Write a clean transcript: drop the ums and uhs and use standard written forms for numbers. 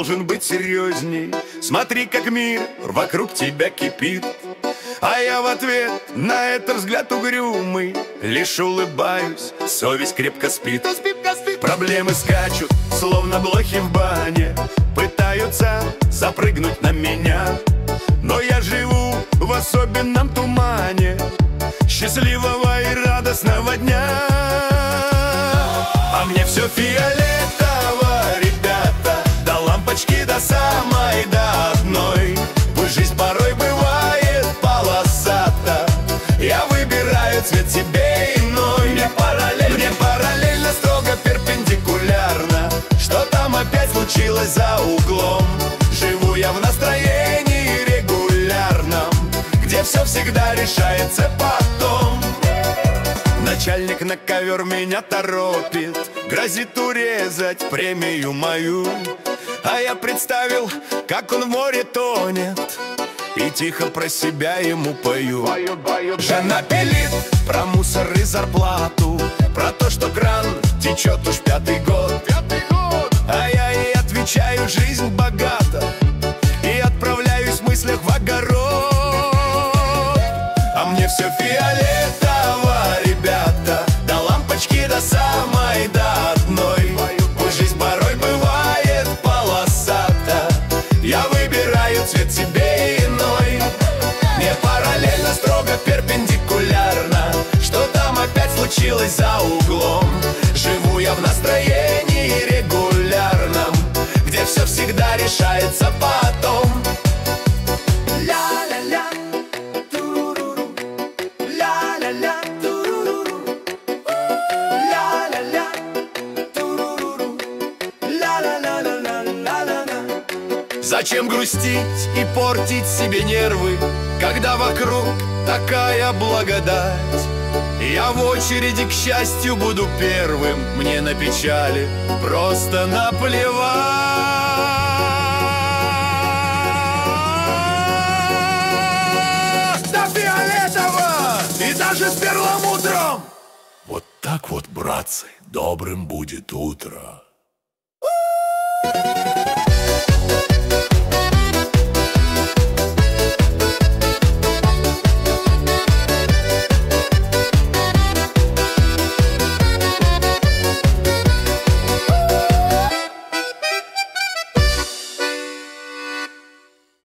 должен быть серьезней. Смотри, как мир вокруг тебя кипит. А я в ответ на это взгляд угрюмый лишь улыбаюсь, совесть крепко спит. Проблемы скачут, словно блохи в бане, пытаются запрыгнуть на меня. Но я живу в особенном тумане счастливого и радостного дня. А мне все фиолетово, ребята, до лампочки, до самой, до одной. Пусть жизнь порой бывает полосата, я выбираю цвет себе иной. Мне параллельно, строго перпендикулярно. Что там опять случилось за углом? Живу я в настроении регулярном, где все всегда решается потом. Начальник на ковер меня торопит, грозит урезать премию мою. А я представил, как он в море тонет, и тихо про себя ему пою. Жена пилит про мусор и зарплату, про то, что кран течет уж пятый год. А я ей отвечаю: жизнь богата, и отправляюсь в мыслях в огород. А мне все фиолетово, ребята, до лампочки, до самой, до одной. Пусть жизнь порой бывает полосата, я выбираю цвет себе иной. Не параллельно, строго перпендикулярно. Что там опять случилось за углом? Живу я в настроении регулярном, где все всегда решается потом. Ля-ля-ля, туруру, ля-ля-ля, туруру, ля-ля-ля, туруру, ля-ля-ля-ля-ля-ля-ля. Зачем грустить и портить себе нервы, когда вокруг такая благодать? Я в очереди к счастью буду первым, мне на печали просто наплевать. До фиолетово и даже с перламутром. Вот так вот, братцы, добрым будет утро.